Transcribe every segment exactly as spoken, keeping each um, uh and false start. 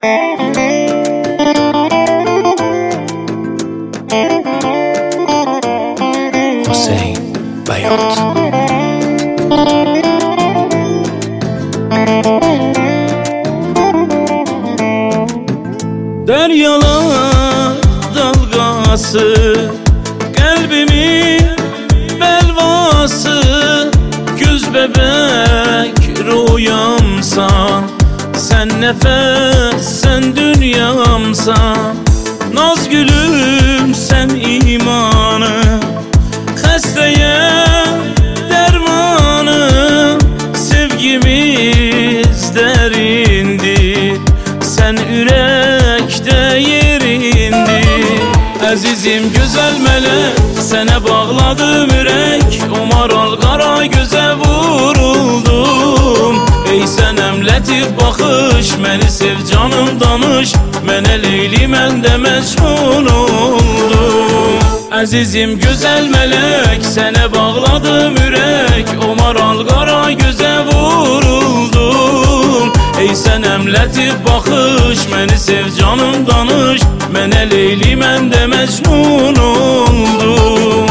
Hüseyin Bayot. Deryalar dalgası, kalbimin belvası, güz bebek rüyamsan, sen nefes, sen dünyamsan. Naz gülüm sen imanım, xəstəyə dermanım. Sevgimiz derindir, sen ürəkdə yerindir. Əzizim gözəl mələk, sənə bağladım ürək. O maral qara gözə vuruldum. Ey sənəm lətif baxış, məni sev canım danış. Mənə Leyli, mən də məcnun oldum. Əzizim gözəl mələk, sənə bağladım ürək. O maral qara gözə vuruldum. Ey sənəm lətif baxış, məni sev canım danış. Mənə Leyli, mən də məcnun oldum.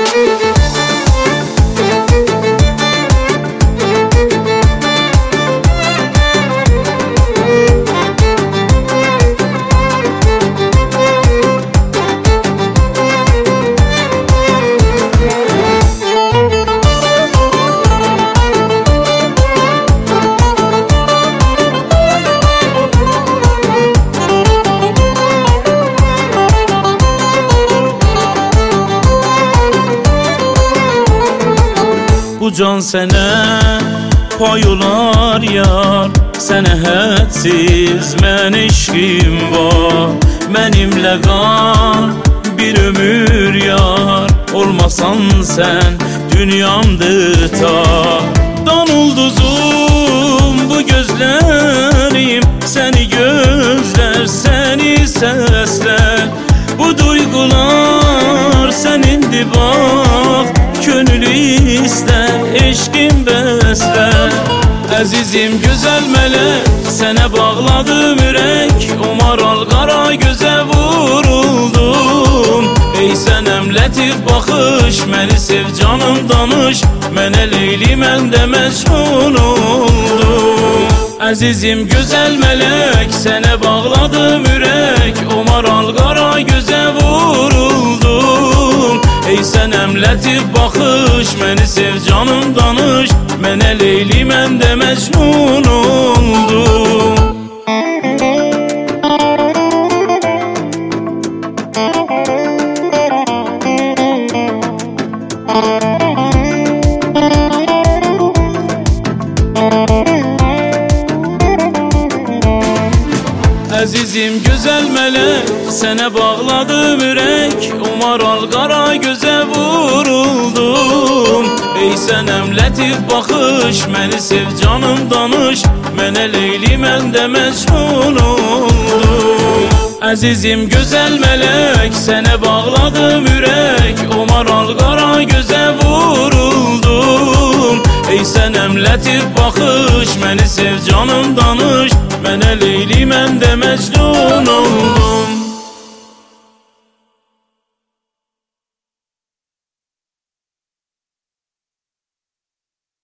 Bu can sənə pay olar yar, sənə hədsiz mən eşqim var. Mənimlə qal bir ömür yar, olmasan sən dünyamdır tar. Dan ulduzum bu gözlərim, səni gözlər, səni səslər. Bu duygular sənindir bax, könlü istər, eşqim bəslər. Əzizim gözəl mələk, sənə bağladım ürək. O maral qara gözə vuruldum. Ey sənəm lətif baxış, məni sev canım danış. Mənə Leyli, mən də məcnun oldum. Əzizim gözəl mələk, sənə bağladım ürək. O maral qara gözə vuruldum. Ey sənəm lətif baxış, məni sev canım danış. Mənə Leyli, mən də məcnun oldum. Əzizim gözəl mələk, sənə bağladım ürək. O maral qara gözə vuruldum. Ey sənəm lətif baxış, məni sev canım danış. Mənə Leyli, mən də məcnun oldum. Əzizim gözəl mələk, sənə bağladım ürək. O maral qara gözə vuruldum. Ey sənəm lətif baxış, məni sev canım danış. Mənə Leyli, mən də məcnun oldum.